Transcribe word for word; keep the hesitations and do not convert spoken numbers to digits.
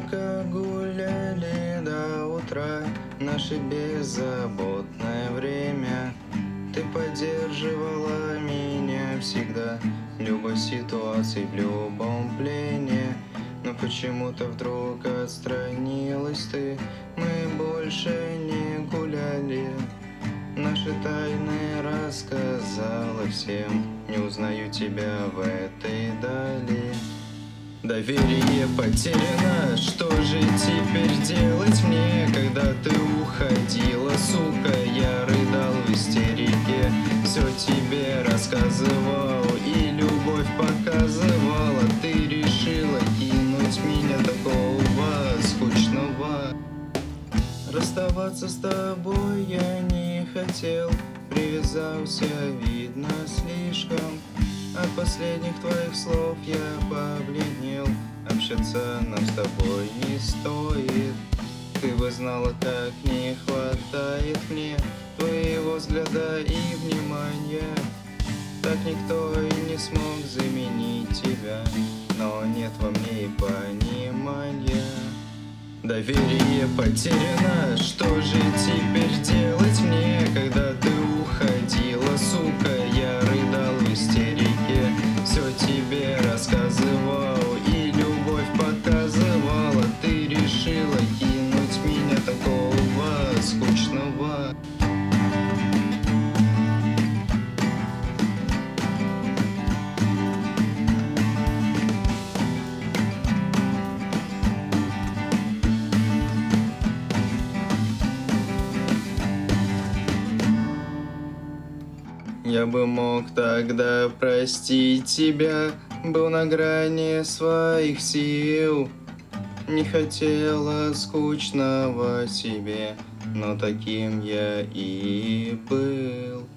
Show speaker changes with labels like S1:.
S1: Сколько гуляли до утра, наше беззаботное время. Ты поддерживала меня всегда, в любой ситуации, в любом плене. Но почему-то вдруг отстранилась ты, мы больше не гуляли. Наши тайны рассказала всем, не узнаю тебя в этой дали. Доверие потеряно, что же теперь делать мне? Когда ты уходила, сука, я рыдал в истерике. Все тебе рассказывал и любовь показывала. Ты решила кинуть меня такого скучного. Расставаться с тобой я не хотел, привязался, видно, слишком. От последних твоих слов я побледнел, общаться нам с тобой не стоит. Ты бы знала, как не хватает мне твоего взгляда и внимания. Так никто и не смог заменить тебя, но нет во мне и понимания. Доверие потеряно, что же теперь делать мне? Когда ты уходила, сука, я рыдал в истерике. Все тебе рассказывал и любовь показывала. Ты решила кинуть меня такого скучного. Я бы мог тогда простить тебя, был на грани своих сил. Не хотела скучного себе, но таким я и был.